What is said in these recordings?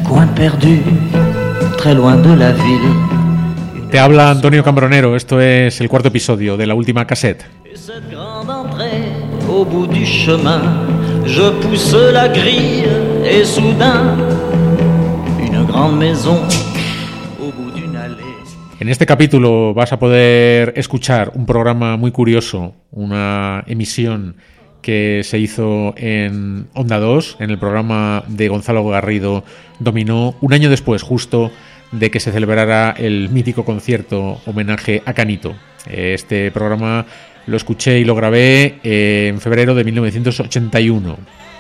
coin perdu, très loin de la ville. Te habla Antonio Cambronero, esto es el cuarto episodio de la última cassette. Cette grande entrée, au bout du chemin, je pousse la grille et soudain, une grande maison au bout d'une allée. En este capítulo vas a poder escuchar un programa muy curioso, una emisión que se hizo en Onda 2, en el programa de Gonzalo Garrido Dominó, un año después justo de que se celebrara el mítico concierto homenaje a Canito. Este programa lo escuché y lo grabé en febrero de 1981.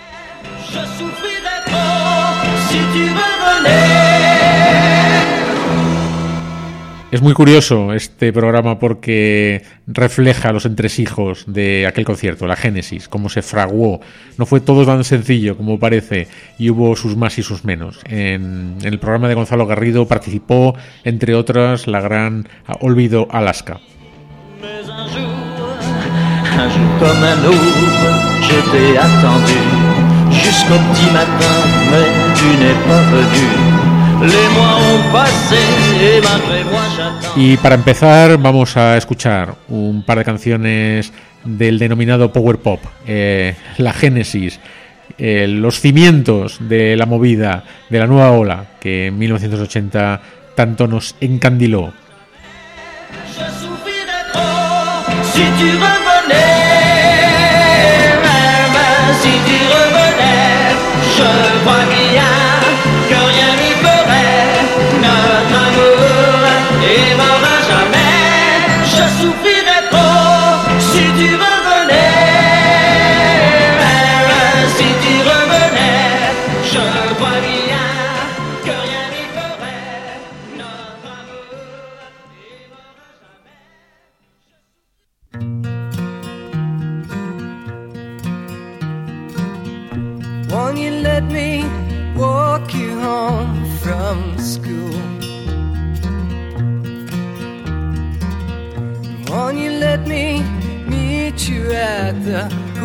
Es muy curioso este programa porque refleja los entresijos de aquel concierto, la génesis, cómo se fraguó. No fue todo tan sencillo como parece y hubo sus más y sus menos. En el programa de Gonzalo Garrido participó, entre otras, la gran Olvido Alaska. Un jour comme un autre, je t'ai attendu jusqu'au petit matin, mais tu n'es pas venu. Les mois ont passé et malgré moi j'attends. Y para empezar vamos a escuchar un par de canciones del denominado Power Pop, la génesis, los cimientos de la movida, de la nueva ola que en 1980 tanto nos encandiló. Je souffrirais trop si tu revenais, si tu revenais, je vois bien que rien n'y ferait, notre amour est mort à jamais. Je souffrirais trop si tu revenais, si tu revenais, je vois bien que rien n'y ferait, notre amour est mort à jamais. Won't you let me walk you home from school? Won't you let me meet you at the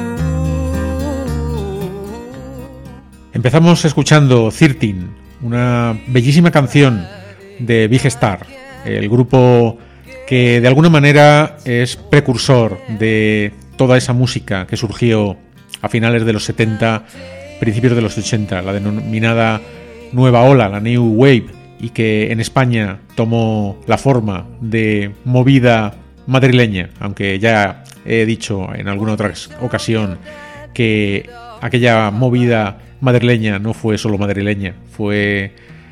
pool? Empezamos escuchando 13, una bellísima canción de Big Star, el grupo que de alguna manera es precursor de toda esa música que surgió a finales de los 70, principios de los 80, la denominada Nueva Ola, la New Wave, y que en España tomó la forma de movida madrileña, aunque ya he dicho en alguna otra ocasión que aquella movida madrileña no fue solo madrileña, fue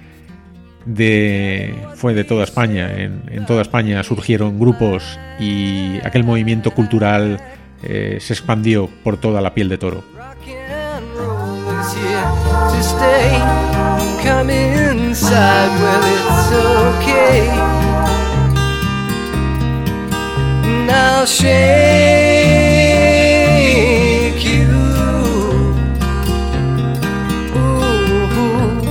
de toda España. En toda España surgieron grupos y aquel movimiento cultural se expandió por toda la piel de toro. Now shake you. Ooh.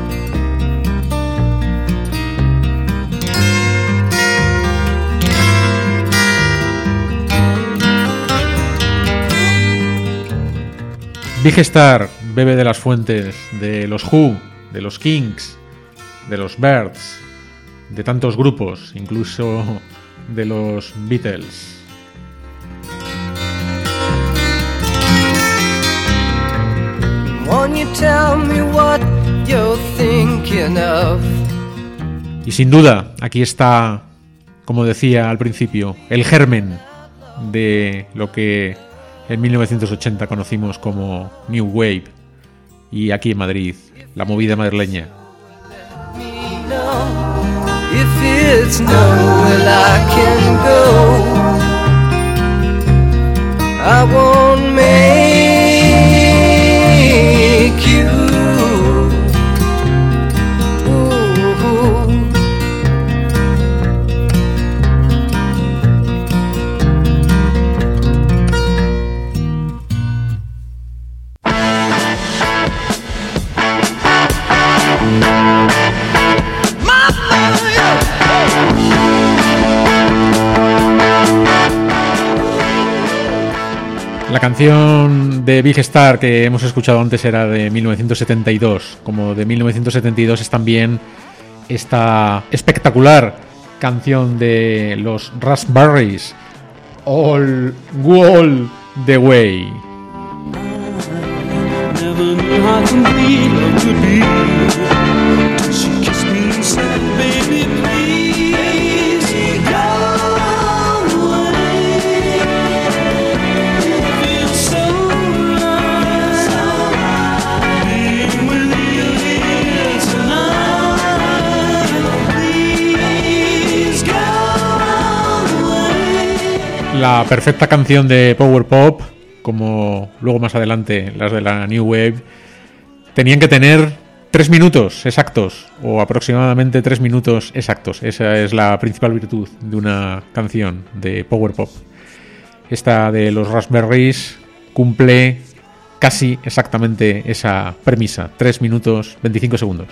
Big Star bebe de las fuentes de los Who, de los Kings, de los Byrds, de tantos grupos, incluso de los Beatles. Won't you tell me what you're thinking of? Y sin duda, aquí está, como decía al principio, el germen de lo que en 1980 conocimos como New Wave, y aquí en Madrid, la movida madrileña. If it's nowhere I can go, I won't make you. La canción de Big Star que hemos escuchado antes era de 1972. Como de 1972 es también esta espectacular canción de los Raspberries, All the Way. La perfecta canción de Power Pop, como luego más adelante las de la New Wave, tenían que tener 3 minutos exactos, o aproximadamente 3 minutos exactos. Esa es la principal virtud de una canción de Power Pop. Esta de los Raspberries cumple casi exactamente esa premisa, 3 minutos 25 segundos.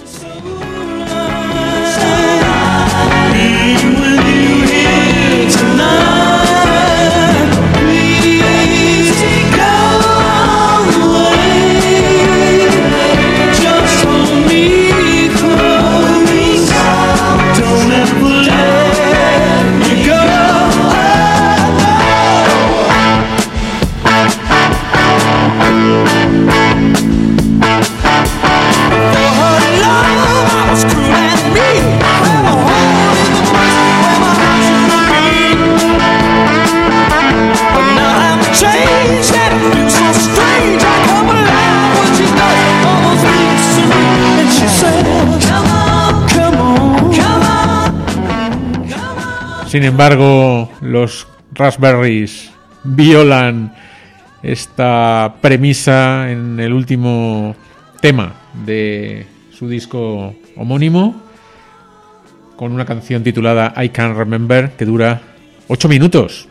Sin embargo, los Raspberries violan esta premisa en el último tema de su disco homónimo, con una canción titulada I Can't Remember, que dura 8 minutos.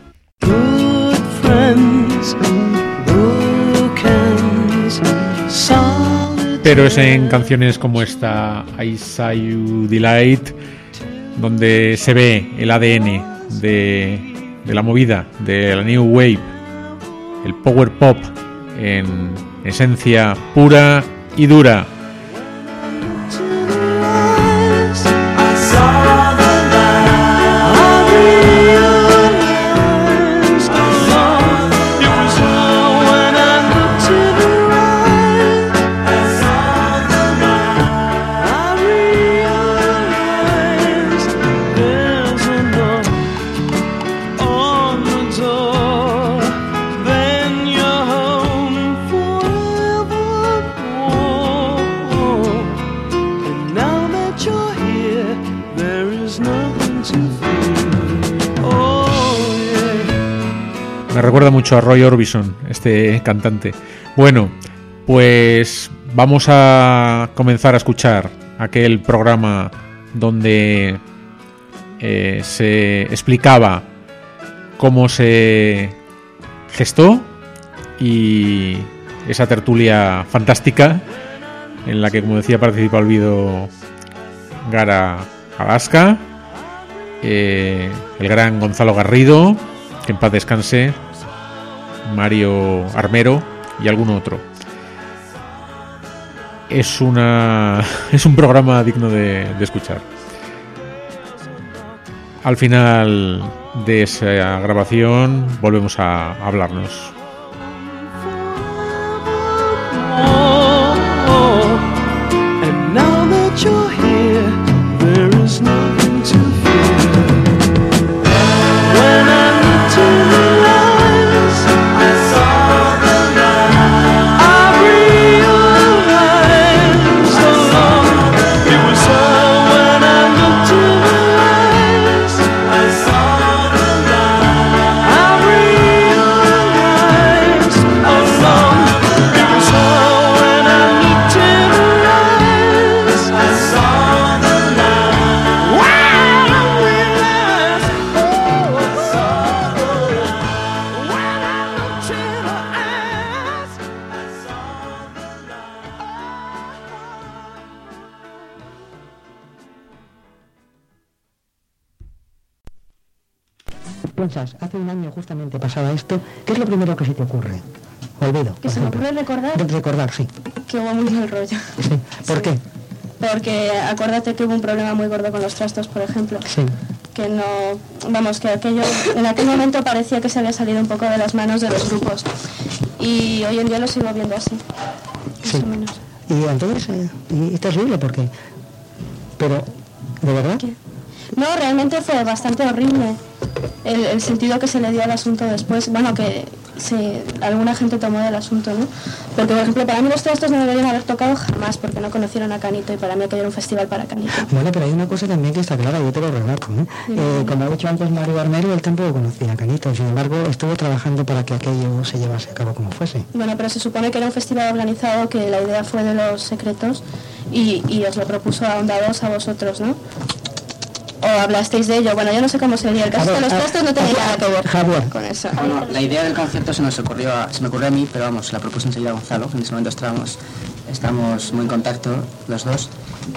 Pero es en canciones como esta, I Saw You Delight, donde se ve el ADN de la movida, de la New Wave, el Power Pop en esencia pura y dura. Me recuerda mucho a Roy Orbison, este cantante. Bueno, pues vamos a comenzar a escuchar aquel programa donde se explicaba cómo se gestó, y esa tertulia fantástica en la que, como decía, participa Olvido Gara Alaska, el gran Gonzalo Garrido, que en paz descanse, Mario Armero y algún otro. Es un programa digno de escuchar. Al final de esa grabación volvemos a hablarnos. Conchas, hace un año justamente pasaba esto, ¿qué es lo primero que se te ocurre? Olvido. ¿Que se me ocurre recordar? Recordar, sí. Que hubo muy mal rollo. Sí. ¿Por qué? Porque acuérdate que hubo un problema muy gordo con los trastos, por ejemplo. Sí. Que no, vamos, que aquello, en aquel momento parecía que se había salido un poco de las manos de los grupos. Y hoy en día lo sigo viendo así, más o menos. Y entonces, y es terrible porque, pero, ¿de verdad? ¿Qué? No, realmente fue bastante horrible el sentido que se le dio al asunto después. Bueno, que alguna gente tomó del asunto, ¿no? Porque, por ejemplo, para mí los trastos no deberían haber tocado jamás, porque no conocieron a Canito y para mí aquello era un festival para Canito. Bueno, pero hay una cosa también que está clara, yo te lo relato, ¿no? Como ha dicho antes Mario Armero, él tampoco conocía a Canito, sin embargo estuvo trabajando para que aquello se llevase a cabo como fuese. Bueno, pero se supone que era un festival organizado, que la idea fue de los secretos y os lo propuso a Onda 2 a vosotros, ¿no? O hablasteis de ello. Bueno, yo no sé cómo sería. El caso de los trastos no tenía nada que ver con eso. Bueno, la idea del concierto se me ocurrió a mí, pero vamos, la propuse enseguida a Gonzalo. En ese momento estábamos muy en contacto los dos.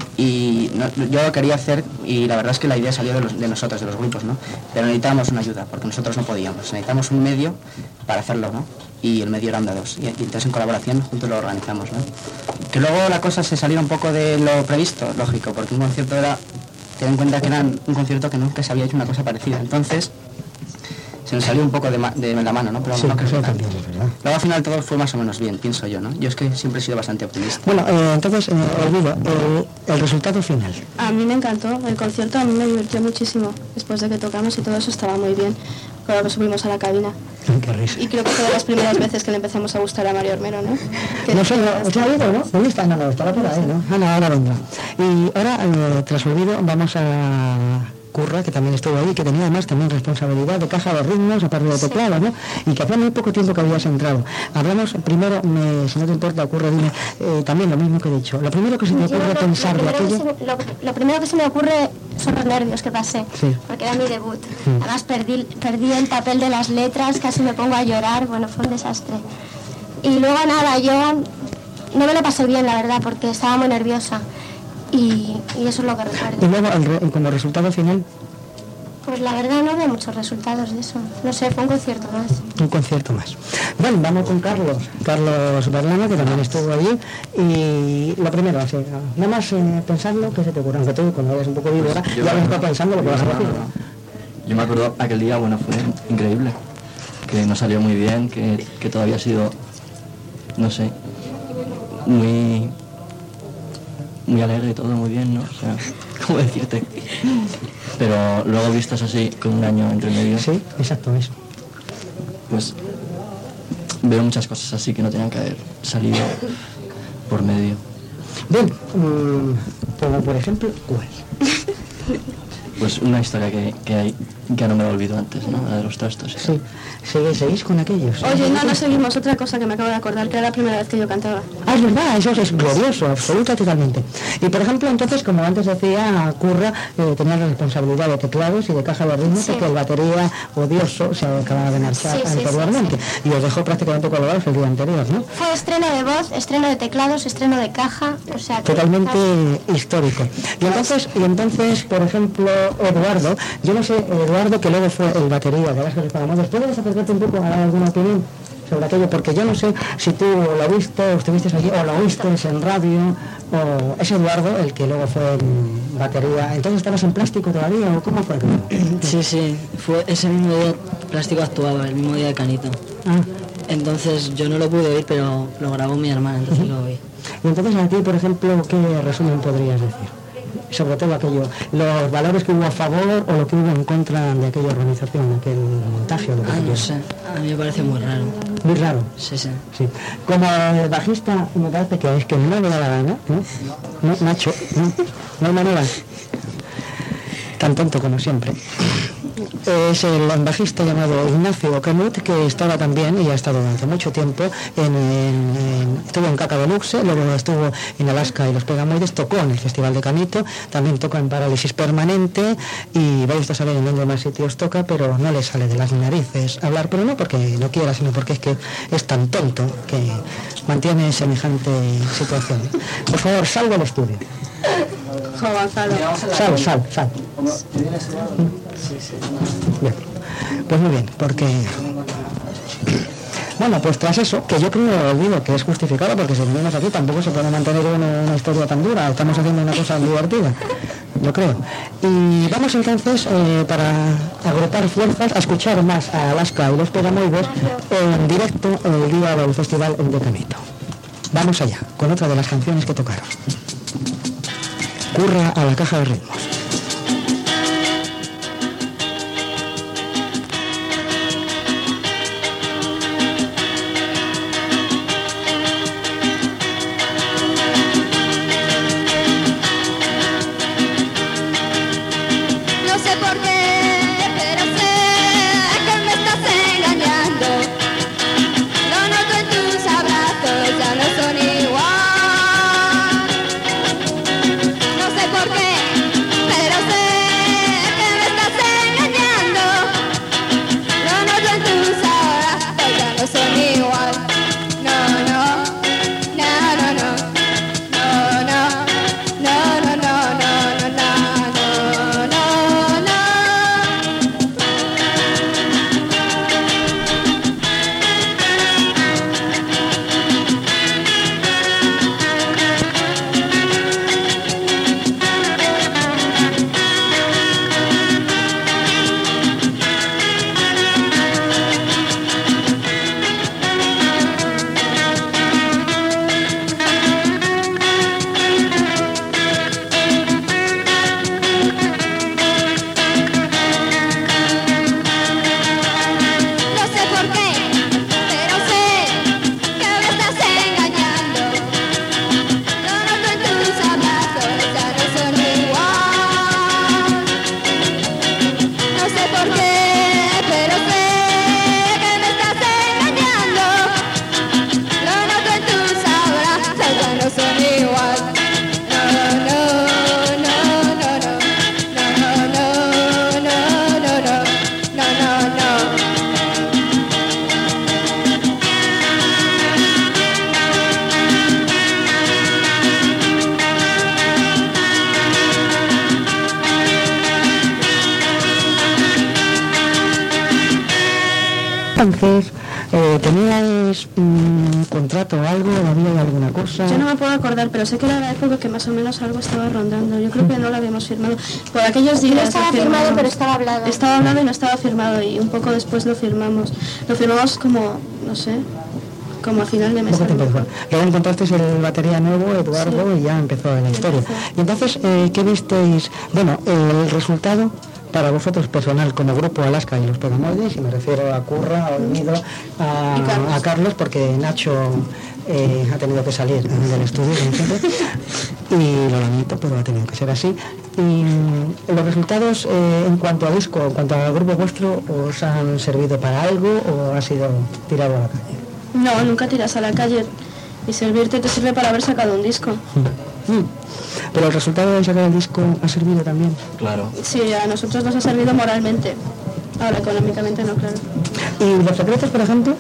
Y yo lo quería hacer, y la verdad es que la idea salió de nosotros, de los grupos, ¿no? Pero necesitábamos una ayuda, porque nosotros no podíamos. Necesitamos un medio para hacerlo, ¿no? Y el medio era Onda 2. Y entonces en colaboración juntos lo organizamos, ¿no? Que luego la cosa se salió un poco de lo previsto, lógico, porque un concierto era... Ten en cuenta que era un concierto que nunca se había hecho una cosa parecida. Entonces, se nos salió un poco de la mano, ¿no? Pero sí, no creo que también, es verdad. Luego al final todo fue más o menos bien, pienso yo, ¿no? Yo es que siempre he sido bastante optimista. Bueno, entonces, olvido, el resultado final. A mí me encantó, el concierto a mí me divirtió muchísimo. Después de que tocamos y todo eso estaba muy bien. Cuando que subimos a la cabina. Qué risa. Y creo que fue de las primeras veces que le empezamos a gustar a Mario Armero, ¿no? No sé, ¿se ha oído, no? ¿Dónde está? No, estaba por ahí, ¿no? Ahora vendrá. Y ahora, tras olvido, vamos a Curra, que también estuvo ahí, que tenía además también responsabilidad de caja de ritmos, aparte de teclado, ¿no? Y que hacía muy poco tiempo que habías entrado. Hablamos primero, si no te importa, Curra, dime, también lo mismo que he dicho. Lo primero que se me ocurre pensar de aquello... Lo primero que se me ocurre son los nervios que pasé, porque era mi debut. Además perdí el papel de las letras, casi me pongo a llorar, bueno, fue un desastre. Y luego nada, yo no me lo pasé bien, la verdad, porque estaba muy nerviosa. Y eso es lo que recuerdo. Y luego, como resultado final... Pues la verdad no veo muchos resultados de eso. No sé, fue un concierto más. Un concierto más. Bueno, vamos con Carlos Berlana, que también estuvo allí. Y lo primero, así, nada más pensarlo, que se te ocurra, aunque tú cuando eres un poco víbora, ya vas a estar pensando lo que vas a decir. Yo me acuerdo aquel día, bueno, fue increíble. Que nos salió muy bien, que todavía ha sido, no sé, muy alegre y todo muy bien, ¿no? O sea, ¿cómo decirte? Pero luego vistas así, con un año entre medio... Sí, exacto, eso. Pues veo muchas cosas así que no tenían que haber salido por medio. Bien, como por ejemplo, ¿cuál? Pues una historia que hay, que no me lo olvido antes, ¿no? La de los trastos. Sí. ¿Seguís con aquellos? Oye, no seguimos. Otra cosa que me acabo de acordar, que era la primera vez que yo cantaba. Ah, es verdad, eso es glorioso, absoluta, totalmente. Y por ejemplo, entonces, como antes decía, Curra tenía la responsabilidad de teclados y de caja de ritmos, porque el batería odioso se acababa de marchar anteriormente. Y os dejó prácticamente colgados el día anterior, ¿no? Fue estreno de voz, estreno de teclados, estreno de caja, o sea... Totalmente histórico. Y entonces, por ejemplo, Eduardo, yo no sé, Eduardo, que luego fue el batería de las que reparamos, después de desaparecerte un poco, ¿hay alguna opinión sobre aquello? Porque yo no sé si tú lo viste, o estuviste allí, o lo oíste en radio, o es Eduardo el que luego fue en batería. ¿Entonces estabas en plástico todavía, o cómo fue? Sí, fue ese mismo día plástico actuaba, el mismo día de Canito. Entonces yo no lo pude oír, pero lo grabó mi hermana, entonces lo oí. Y entonces a ti, por ejemplo, ¿qué resumen podrías decir? Sobre todo aquello, los valores que hubo a favor o lo que hubo en contra de aquella organización, de aquel montaje. No sé, a mí me parece muy raro. Muy raro. Sí. Como bajista, me parece que es que no me da la gana, ¿no? No, Nacho, no hay manera. Tan tonto como siempre. Es el bajista llamado Ignacio Canut, que estaba también y ha estado durante mucho tiempo estuvo en Caca Deluxe, luego estuvo en Alaska y los Pegamoides, tocó en el Festival de Canito, también toca en Parálisis Permanente y vais a saber en dónde más sitios toca, pero no le sale de las narices hablar, pero no porque no quiera, sino porque es que es tan tonto que mantiene semejante situación. Por favor, salga al estudio. Gonzalo. Sal. Bien. Pues muy bien, porque... Bueno, pues tras eso, que yo creo, olvido, que es justificado, porque si venimos aquí tampoco se puede mantener una historia tan dura, estamos haciendo una cosa divertida, yo creo. Y vamos entonces, para agrupar fuerzas, a escuchar más a Alaska y los Pegamoides en directo el día del festival en Decamito. Vamos allá, con otra de las canciones que tocaron. Curra a la caja de ritmos. Entonces, ¿teníais un contrato o algo? ¿Había alguna cosa? Yo no me puedo acordar, pero sé que era la época que más o menos algo estaba rondando. Yo creo que no lo habíamos firmado. Por aquellos días... No estaba firmado, pero estaba hablado. Estaba hablado y no estaba firmado, y un poco después lo firmamos. Lo firmamos como, no sé, como a final de mes. Luego encontrasteis el batería nuevo, Eduardo, sí, y ya empezó la historia. Y entonces, ¿qué visteis? Bueno, el resultado para vosotros personal, como grupo Alaska y los Pegamoides, y me refiero a Curra, a Olvido, a Carlos, porque Nacho ha tenido que salir del estudio, como siempre, y lo lamento, pero ha tenido que ser así. Y los resultados en cuanto a disco, en cuanto al grupo vuestro, ¿os han servido para algo o ha sido tirado a la calle? No, nunca tiras a la calle, y servirte te sirve para haber sacado un disco. Pero el resultado de sacar el disco ha servido también. Claro. Sí, a nosotros nos ha servido moralmente. Ahora, económicamente no, claro. ¿Y los secretos, por ejemplo?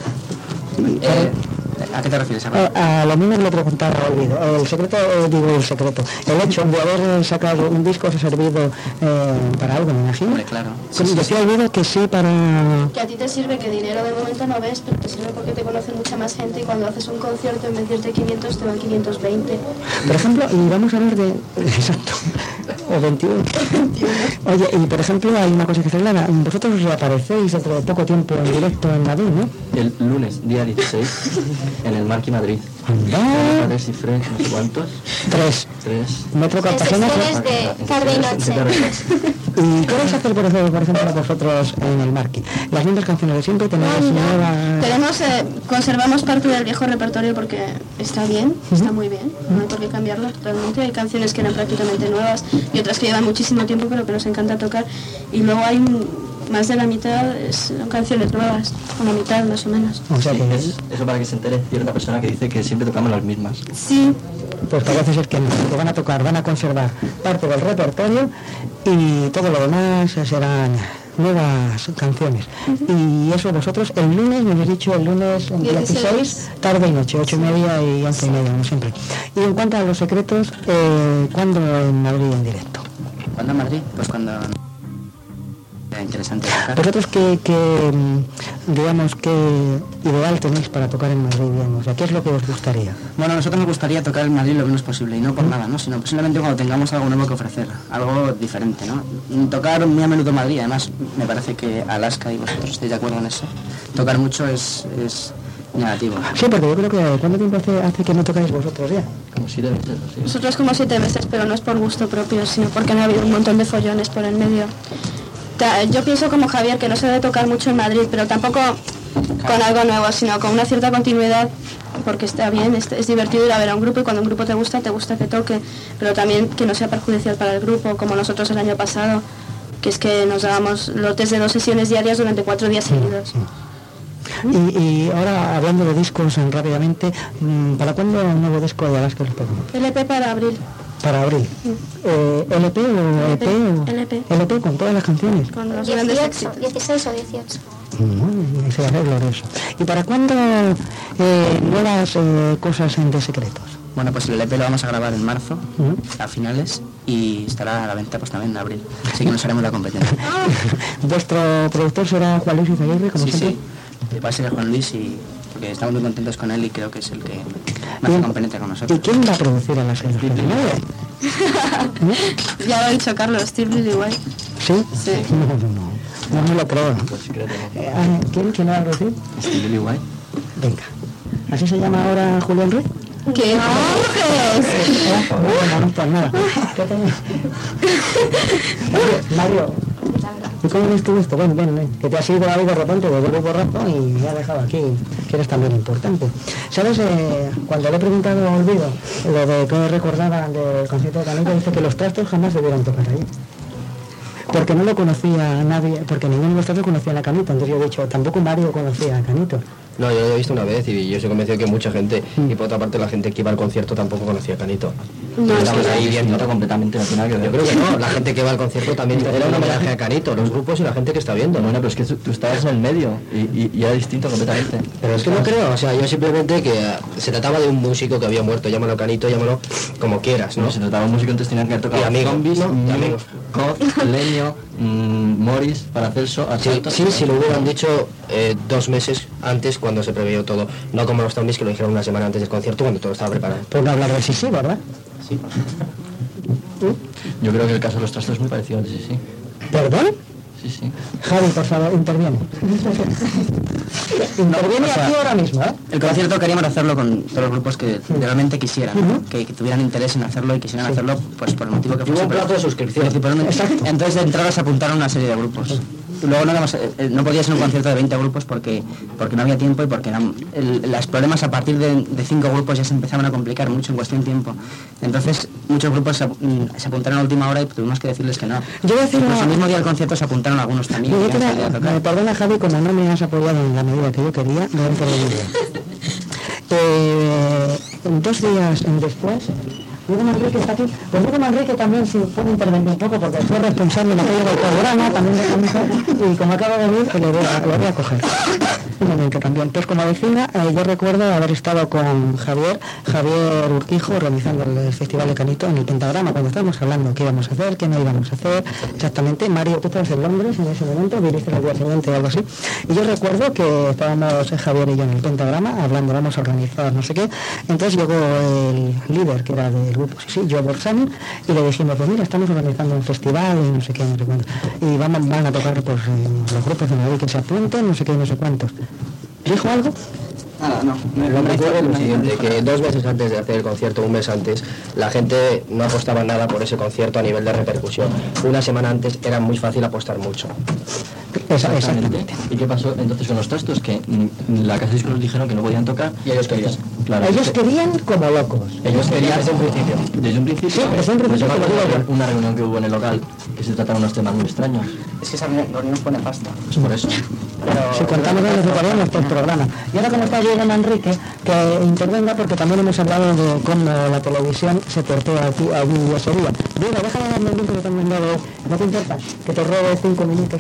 ¿A qué te refieres? A lo mismo que le preguntaba a Olvido. El secreto, el hecho de haber sacado un disco os ha servido para algo, me imagino. Hombre, claro. Decía Olvido que sí para... Que a ti te sirve, que dinero de momento no ves, pero te sirve porque te conoce mucha más gente, y cuando haces un concierto en vez de irte 500 te van 520. Por ejemplo, y vamos a hablar de... Exacto. O 21. Oye, y por ejemplo, hay una cosa que se clara. Vosotros os reaparecéis dentro de poco tiempo en directo en Madrid, ¿no? El lunes, día 16, en el Marquí Madrid. ¡Anda! Cifre, no sé cuántos. Tres. Metro Cartagena. De tarde y noche. ¿Y qué vais a hacer, por ejemplo, vosotros en el Marquí? Las mismas canciones de siempre, tenéis nuevas... Conservamos parte del viejo repertorio porque está bien, está muy bien, no hay por qué cambiarlo totalmente. Hay canciones que eran prácticamente nuevas y otras que llevan muchísimo tiempo pero que nos encanta tocar, y luego hay más de la mitad son canciones nuevas, o la mitad más o menos. O sea, que eso para que se entere cierta persona que dice que siempre tocamos las mismas. Sí. Pues parece ser que no, que van a tocar, van a conservar parte del repertorio y todo lo demás serán nuevas canciones. Y eso vosotros, el lunes, me habéis dicho, el lunes 16, tarde y noche, 8:30 y 11:30, como siempre. Y en cuanto a los secretos, ¿cuándo en Madrid en directo? ¿Cuándo en Madrid? Pues cuando... sería interesante tocar. ¿Vosotros digamos, qué ideal tenéis para tocar en Madrid, digamos? ¿Qué es lo que os gustaría? Bueno, a nosotros nos gustaría tocar en Madrid lo menos posible, y no por nada, ¿no? Sino posiblemente cuando tengamos algo nuevo que ofrecer, algo diferente, ¿no? Tocar muy a menudo en Madrid, además me parece que Alaska y vosotros estáis de acuerdo en eso. Tocar mucho es negativo. Sí, porque yo creo que ¿cuánto tiempo hace que no tocáis vosotros ya? Como 7 meses, sí. Nosotros como 7 meses, pero no es por gusto propio, sino porque han habido un montón de follones por el medio. Yo pienso como Javier que no se debe tocar mucho en Madrid, pero tampoco con algo nuevo, sino con una cierta continuidad, porque está bien, es divertido ir a ver a un grupo, y cuando un grupo te gusta que toque, pero también que no sea perjudicial para el grupo, como nosotros el año pasado, que es que nos dábamos lotes de 2 sesiones diarias durante 4 días seguidos. Y ahora, hablando de discos rápidamente, ¿para cuándo un nuevo disco de Alaska os pedimos? LP para abril. Para abril. ¿LP o EP? LP. ¿LP con todas las canciones? Con los grandes éxitos. 16 o 18. Se va a hacer glorioso. ¿Y para cuándo nuevas cosas de secretos? Bueno, pues el EP lo vamos a grabar en marzo, a finales, y estará a la venta pues también en abril. Así que nos haremos la competencia. ¿Vuestro productor será Juan Luis Izaguirre, como siempre? Sí. Va a ser Juan Luis, porque estamos muy contentos con él y creo que es el que más se compenetra con nosotros. ¿Y quién va a producir a las canciones? Ya lo ha dicho Carlos, Steve Lillywhite. ¿Sí? Sí. No me lo creo. Pues creo ¿Quién va a producir? Steve Lillywhite. Venga. ¿Así se llama ahora Julián Ruiz? ¿Qué coges? Bueno, no, pues nada. Mario, ¿y cómo ves tú esto? Bueno, que te has ido ahí de repente de grupo rato y me ha dejado aquí, que eres también importante. ¿Sabes? Cuando le he preguntado a Olvido lo de que recordaban del concierto de Canito, dice que los Trastos jamás debieron tocar ahí. Porque no lo conocía nadie, porque ninguno de los Trastos conocía a Canito. Entonces yo he dicho, tampoco Mario conocía a Canito. No, yo lo he visto una vez y yo estoy convencido que mucha gente, y por otra parte la gente que iba al concierto tampoco conocía a Canito. No, estamos ahí viendo. Completamente no tiene nada que ver. Yo creo que no, la gente que va al concierto también era un homenaje a Canito, los grupos y la gente que está viendo. Bueno, pero es que tú estabas en el medio y era distinto completamente. Pero es que no creo, o sea, yo simplemente que se trataba de un músico que había muerto, llámalo Canito, llámalo como quieras, ¿no? No, se trataba de un músico, entonces tenían que haber tocado Y amigos, Zombies, ¿no? Y amigos. Coz, Leño, Morris, Paracelso, Arsalto. Sí, si lo hubieran dicho 2 meses antes cuando se previó todo, no como los Zombies que lo dijeron una semana antes del concierto cuando todo estaba preparado. Por no hablar de sí, ¿verdad? Sí. Yo creo que el caso de los Trastos es muy parecido al de sí. ¿Perdón? Sí. Javi, por favor, interviene. Interviene aquí ahora mismo, ¿eh? El concierto queríamos hacerlo con todos los grupos que realmente quisieran, ¿no? que tuvieran interés en hacerlo y quisieran hacerlo pues por el motivo que fuese. Hubo un plazo de suscripción. Principalmente. Entonces de entrada se apuntaron una serie de grupos. Luego no podía ser un concierto de 20 grupos porque no había tiempo y porque los problemas a partir de 5 grupos ya se empezaban a complicar mucho en cuestión de tiempo. Entonces muchos grupos se apuntaron a última hora y tuvimos que decirles que no. Yo voy a decir el mismo día del concierto se apuntaron algunos también. Me perdona, Javi, como no me has apoyado en la medida que yo quería, me voy a intervenir. 2 días después, Diego Manrique está aquí. Pues Diego Manrique también si puede intervenir un poco porque fue responsable en aquello del programa, también de Camisa, y como acaba de venir, pues lo voy a coger. Un momento también. Pues como vecina, yo recuerdo haber estado con Javier Urquijo organizando el Festival de Canito en el Pentagrama, cuando estábamos hablando qué íbamos a hacer, qué no íbamos a hacer, exactamente. Mario, tú estabas en Londres en ese momento, viniste al día siguiente o algo así, y yo recuerdo que estábamos Javier y yo en el Pentagrama hablando, vamos a organizar no sé qué. Entonces llegó el líder, que era del grupo, Joe Borsani, y le dijimos, pues mira, estamos organizando un festival y no sé qué, no sé cuánto, y van a tocar pues los grupos de Madrid que se apunten, no sé qué, no sé cuántos. ¿Dijo algo? Nada, no. Lo que ocurre es lo siguiente, que 2 meses antes de hacer el concierto, 1 mes antes, la gente no apostaba nada por ese concierto a nivel de repercusión. Una semana antes era muy fácil apostar mucho. Exactamente. ¿Y qué pasó entonces con los Trastos? Que la casa de discos nos dijeron que no podían tocar y ellos querían. Claro, ellos querían como locos. Ellos querían desde un principio. Desde un principio. Sí, desde un principio. Una reunión que hubo en el local que se trataron unos temas muy extraños. Es que esa reunión fue nefasta. Es por eso. Pero si contamos de los recordados por el programa. Y ahora como está Diego Manrique, que intervenga porque también hemos hablado de cómo la televisión se portó a día sería. Diego, déjame darme el link que te han mandado. ¿No te importa? Que te robe 5 minutos.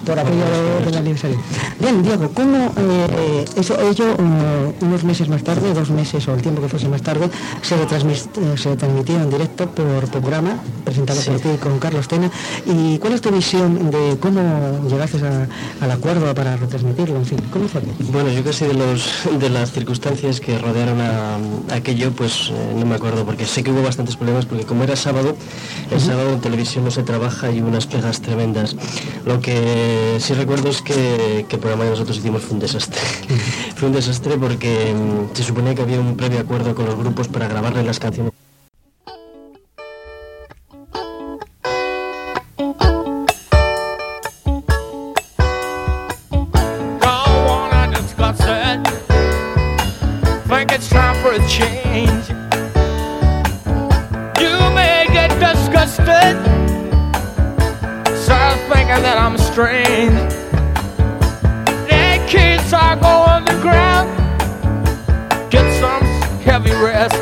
por aquello del aniversario. Bien, Diego, ¿cómo ello unos meses más tarde, 2 meses o el tiempo que fuese más tarde, se transmitió en directo por programa, presentado por ti con Carlos Tena? ¿Y cuál es tu visión de cómo llegaste al acuerdo para retransmitirlo? En fin, ¿cómo fue? Bueno, yo casi de las circunstancias que rodearon a aquello, pues no me acuerdo, porque sé que hubo bastantes problemas, porque como era sábado, el sábado en televisión no se trabaja y unas pegas tremendas. Lo que sí recuerdo es que el programa que nosotros hicimos fue un desastre. Fue un desastre porque se suponía que había un previo acuerdo con los grupos para grabarle las canciones. That I'm strange. The kids are going to ground. Get some heavy rest.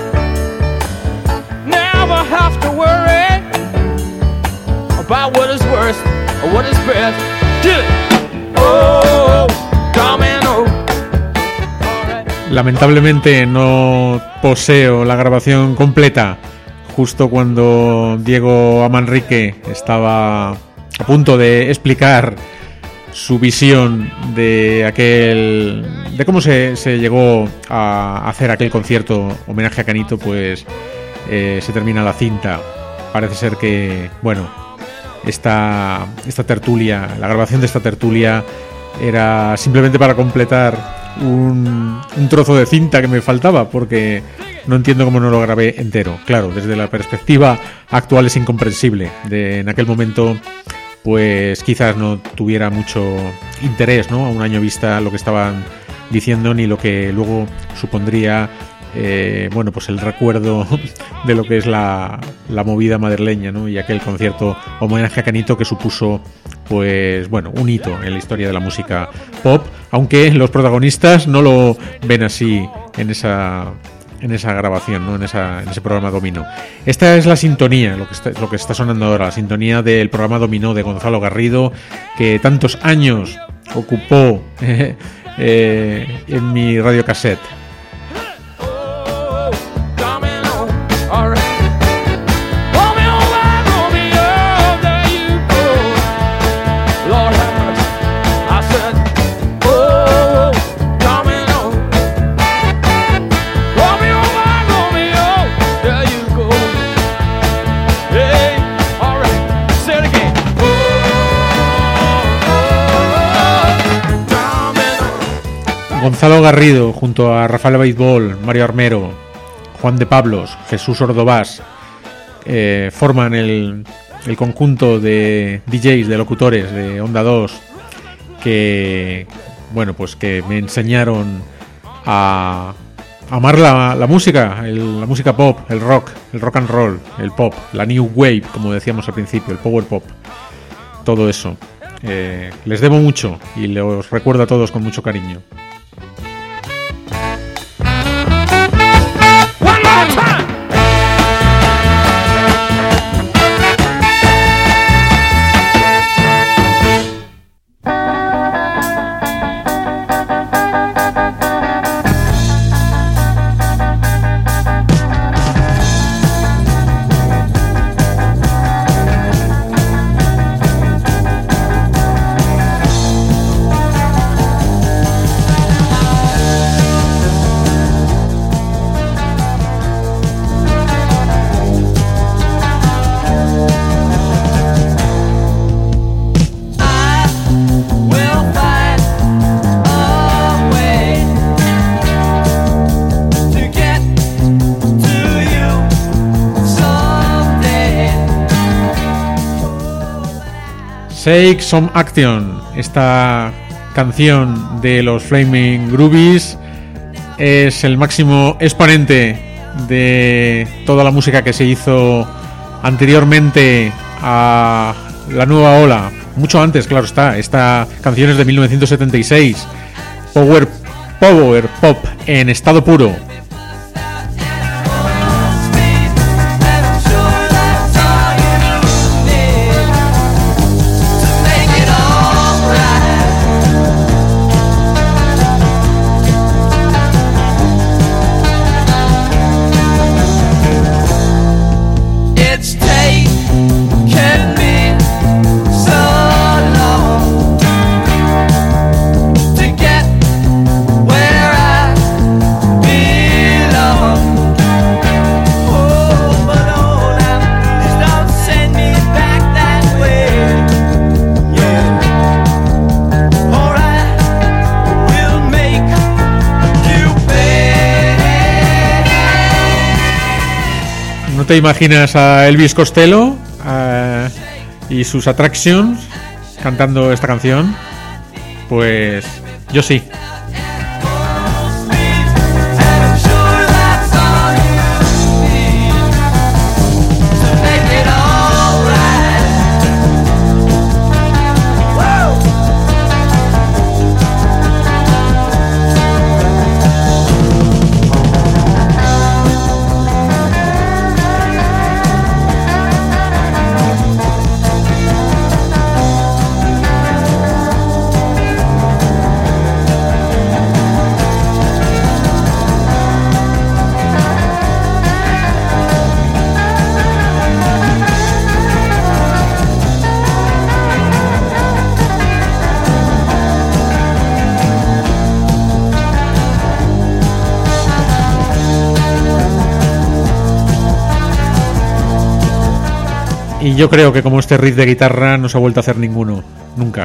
Never have to worry about what is worst or what is best. Do it. Oh, domino. Lamentablemente no poseo la grabación completa justo cuando Diego Amanrique estaba a punto de explicar su visión de cómo se llegó a hacer aquel concierto homenaje a Canito. Pues se termina la cinta. Parece ser que, bueno, esta tertulia, la grabación de esta tertulia era simplemente para completar un trozo de cinta que me faltaba, porque no entiendo cómo no lo grabé entero. Claro, desde la perspectiva actual es incomprensible. En aquel momento pues quizás no tuviera mucho interés, ¿no? A un año vista lo que estaban diciendo, ni lo que luego supondría bueno, pues el recuerdo de lo que es la movida madrileña, ¿no? Y aquel concierto homenaje a Canito que supuso, pues bueno, un hito en la historia de la música pop, aunque los protagonistas no lo ven así en esa grabación, ¿no? En ese programa Dominó. Esta es la sintonía, lo que está sonando ahora, la sintonía del programa Dominó de Gonzalo Garrido, que tantos años ocupó en mi radiocassette. Gonzalo Garrido junto a Rafael Abeitbol, Mario Armero, Juan de Pablos, Jesús Ordovás forman el conjunto de DJs, de locutores de Onda 2 que, bueno, pues que me enseñaron a amar la música, la música pop, el rock and roll, el pop, la new wave, como decíamos al principio, el power pop, todo eso. Les debo mucho y los recuerdo a todos con mucho cariño. Take Some Action, esta canción de los Flaming Groovies, es el máximo exponente de toda la música que se hizo anteriormente a la nueva ola, mucho antes, claro está. Esta canción es de 1976, Power Pop en estado puro. te imaginas a Elvis Costello y sus Attractions cantando esta canción? Pues yo sí. Y yo creo que como este riff de guitarra no se ha vuelto a hacer ninguno, nunca.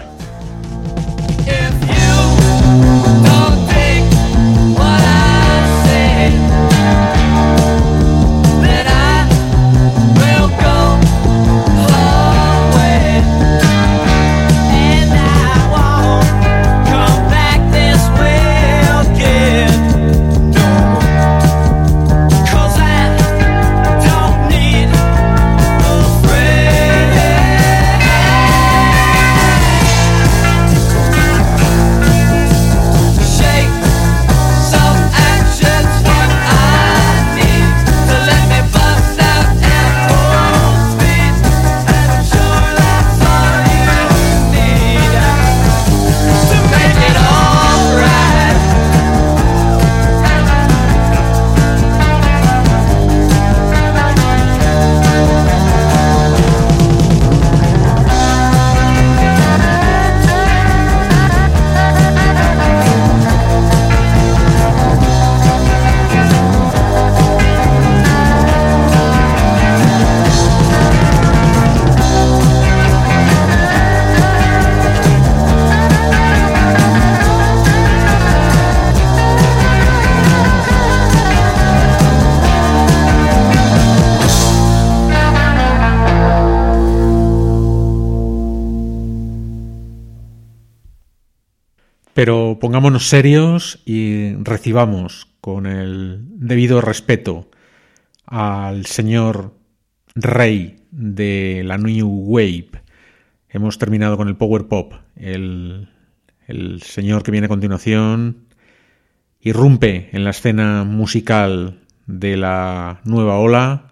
Pero pongámonos serios y recibamos con el debido respeto al señor rey de la New Wave. Hemos terminado con el Power Pop. El señor que viene a continuación irrumpe en la escena musical de la nueva ola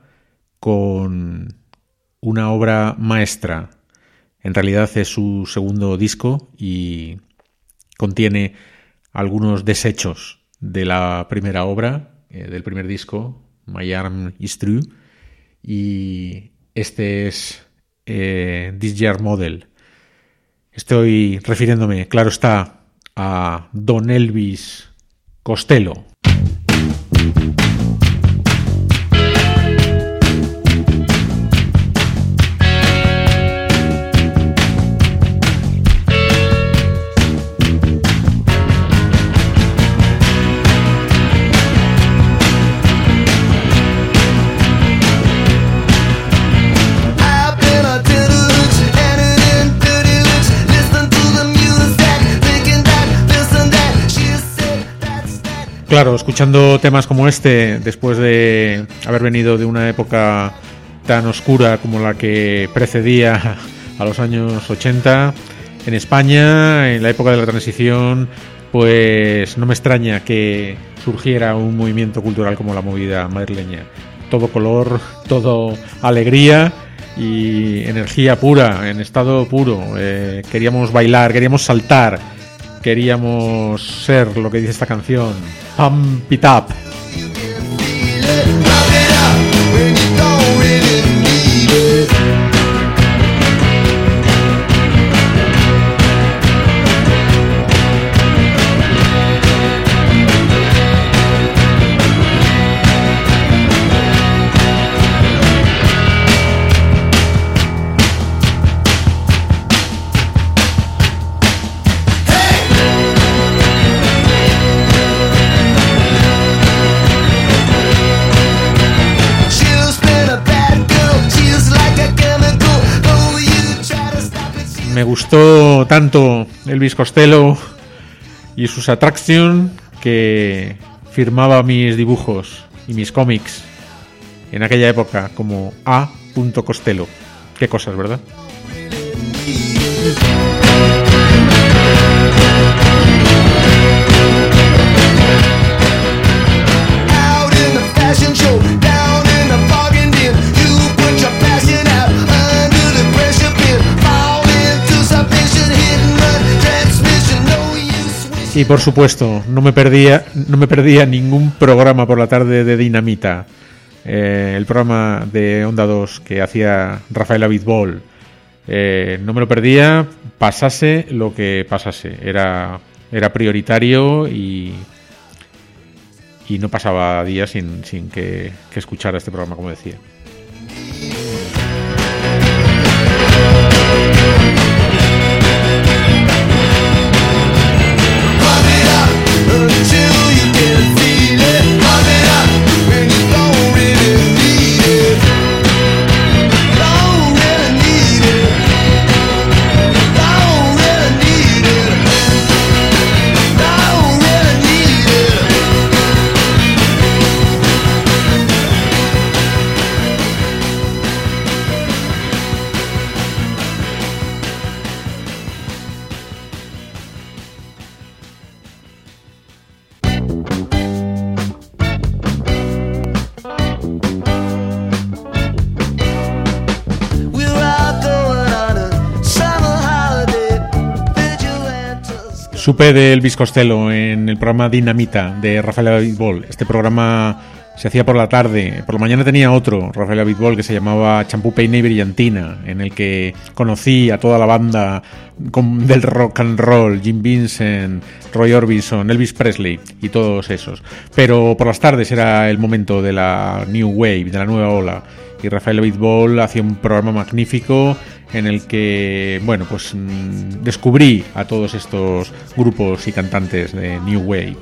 con una obra maestra. En realidad es su segundo disco y contiene algunos desechos de la primera obra, del primer disco, My Arm Is True, y este es This Year Model. Estoy refiriéndome, claro está, a Don Elvis Costello. Claro, escuchando temas como este, después de haber venido de una época tan oscura como la que precedía a los años 80, en España, en la época de la transición, pues no me extraña que surgiera un movimiento cultural como la movida madrileña. Todo color, todo alegría y energía pura, en estado puro. Queríamos bailar, queríamos saltar, queríamos ser lo que dice esta canción, Pump It Up. Me gustó tanto Elvis Costello y sus Attraction que firmaba mis dibujos y mis cómics en aquella época como A. Costello. Qué cosas, ¿verdad? Y por supuesto, no me perdía ningún programa por la tarde de Dinamita. El programa de Onda 2 que hacía Rafael Abitbol. No me lo perdía, pasase lo que pasase. Era prioritario y no pasaba días sin que escuchara este programa, como decía. Supe de Elvis Costello en el programa Dinamita de Rafael Abitbol. Este programa se hacía por la tarde. Por la mañana tenía otro, Rafael Abitbol, que se llamaba Champú, Peine y Brillantina, en el que conocí a toda la banda del rock and roll, Jim Vincent, Roy Orbison, Elvis Presley y todos esos. Pero por las tardes era el momento de la New Wave, de la nueva ola. Y Rafael Abitbol hacía un programa magnífico en el que, bueno, pues descubrí a todos estos grupos y cantantes de New Wave.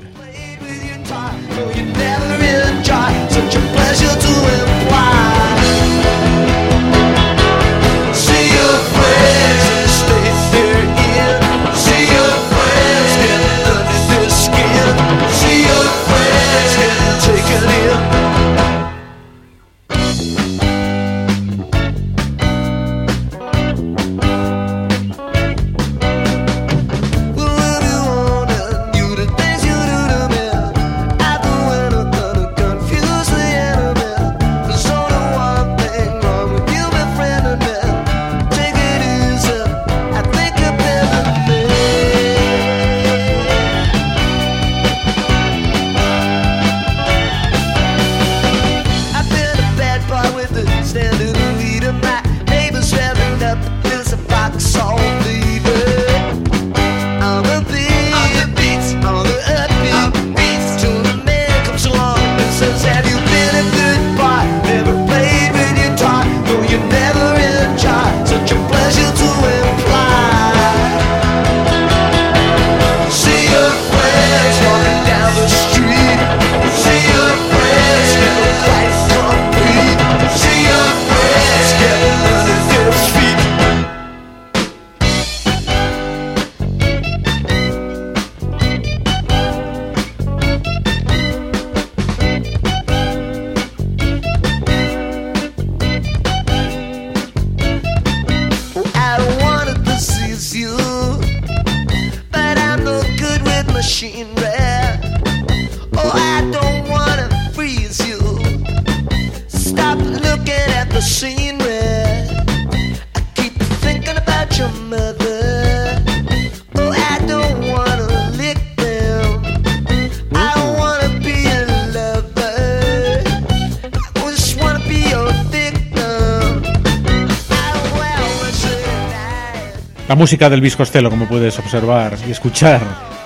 La música del Elvis Costello, como puedes observar y escuchar,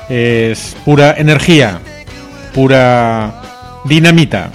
es pura energía, pura dinamita.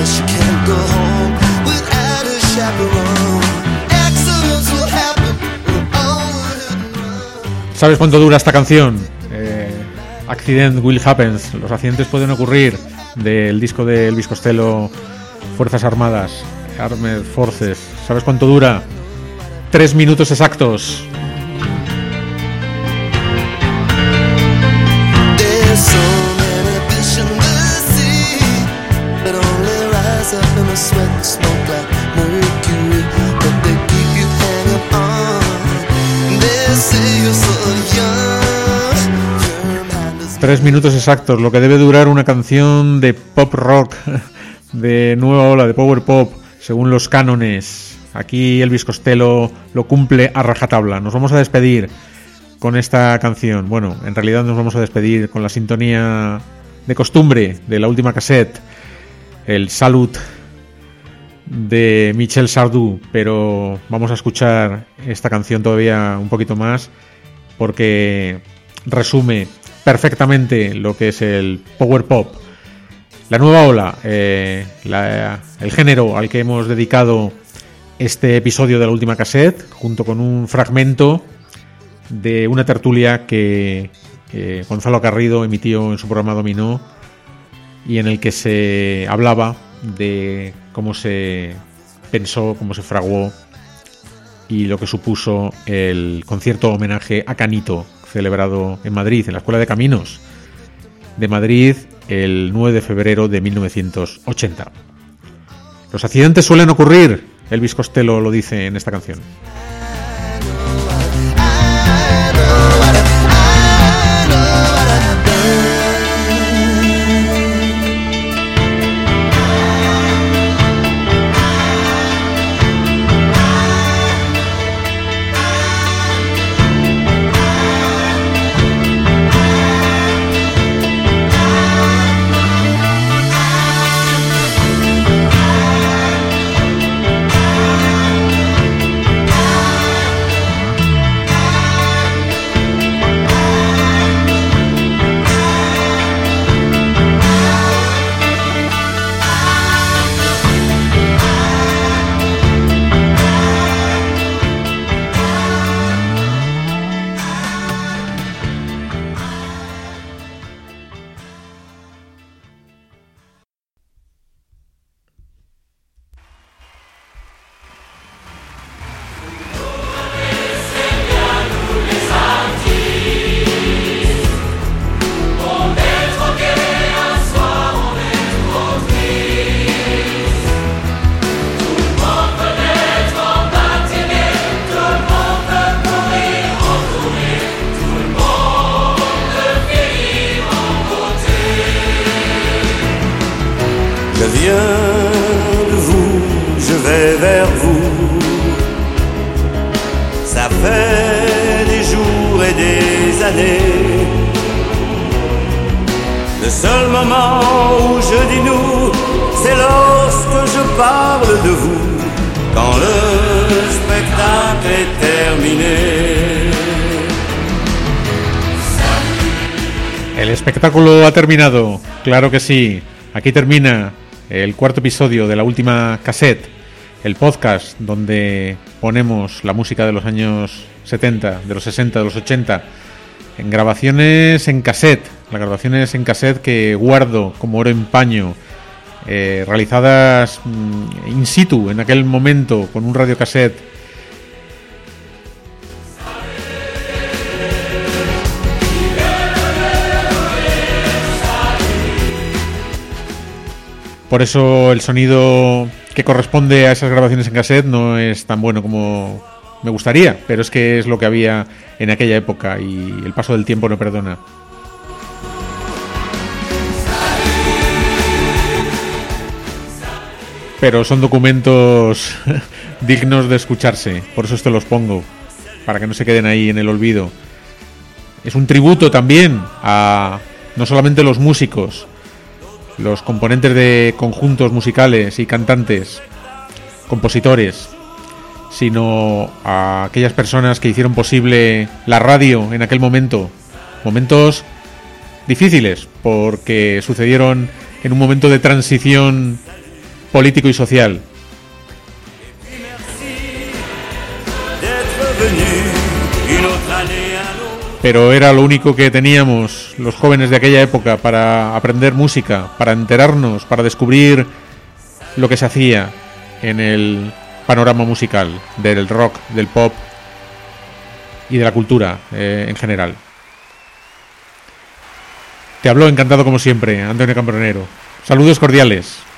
¿Sabes cuánto dura esta canción? Accident will happen. Los accidentes pueden ocurrir, del disco de Elvis Costello, Fuerzas Armadas, Armed Forces. ¿Sabes cuánto dura? 3 minutos exactos. Tres minutos exactos, lo que debe durar una canción de pop rock, de nueva ola, de power pop, según los cánones. Aquí Elvis Costello lo cumple a rajatabla. Nos vamos a despedir con esta canción. Bueno, en realidad nos vamos a despedir con la sintonía de costumbre de la última cassette, el Salut de Michel Sardou, pero vamos a escuchar esta canción todavía un poquito más porque resume perfectamente lo que es el power pop, la nueva ola, el género al que hemos dedicado este episodio de la última cassette, junto con un fragmento de una tertulia que Gonzalo Garrido emitió en su programa Dominó y en el que se hablaba de cómo se pensó, cómo se fraguó y lo que supuso el concierto homenaje a Canito, celebrado en Madrid, en la Escuela de Caminos de Madrid, el 9 de febrero de 1980. Los accidentes suelen ocurrir, Elvis Costello lo dice en esta canción. Le seul moment où je dis nous, c'est lorsque je parle de vous, quand le spectacle est terminé. El espectáculo ha terminado, claro que sí. Aquí termina el cuarto episodio de la última cassette, el podcast donde ponemos la música de los años 70, de los 60, de los 80, en grabaciones en cassette, las grabaciones en cassette que guardo como oro en paño, realizadas in situ en aquel momento con un radiocassette. Por eso el sonido que corresponde a esas grabaciones en cassette no es tan bueno como me gustaría, pero es que es lo que había en aquella época y el paso del tiempo no perdona. Pero son documentos dignos de escucharse, por eso te los pongo, para que no se queden ahí en el olvido. Es un tributo también a no solamente los músicos, los componentes de conjuntos musicales y cantantes, compositores, sino a aquellas personas que hicieron posible la radio en aquel momento. Momentos difíciles, porque sucedieron en un momento de transición político y social. Pero era lo único que teníamos los jóvenes de aquella época para aprender música, para enterarnos, para descubrir lo que se hacía en el panorama musical del rock, del pop y de la cultura en general. Te habló encantado como siempre, Antonio Cambronero. Saludos cordiales.